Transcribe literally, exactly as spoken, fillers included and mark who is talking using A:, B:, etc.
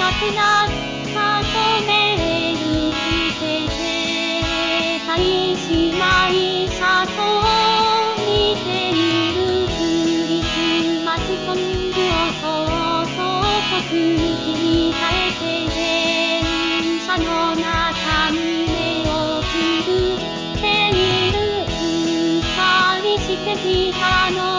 A: くなったとメールしてて、大事な医者と見ているクリスマスソングをそうそうと口に変えて電車の中に目をつぶっている。うっかりしてきたの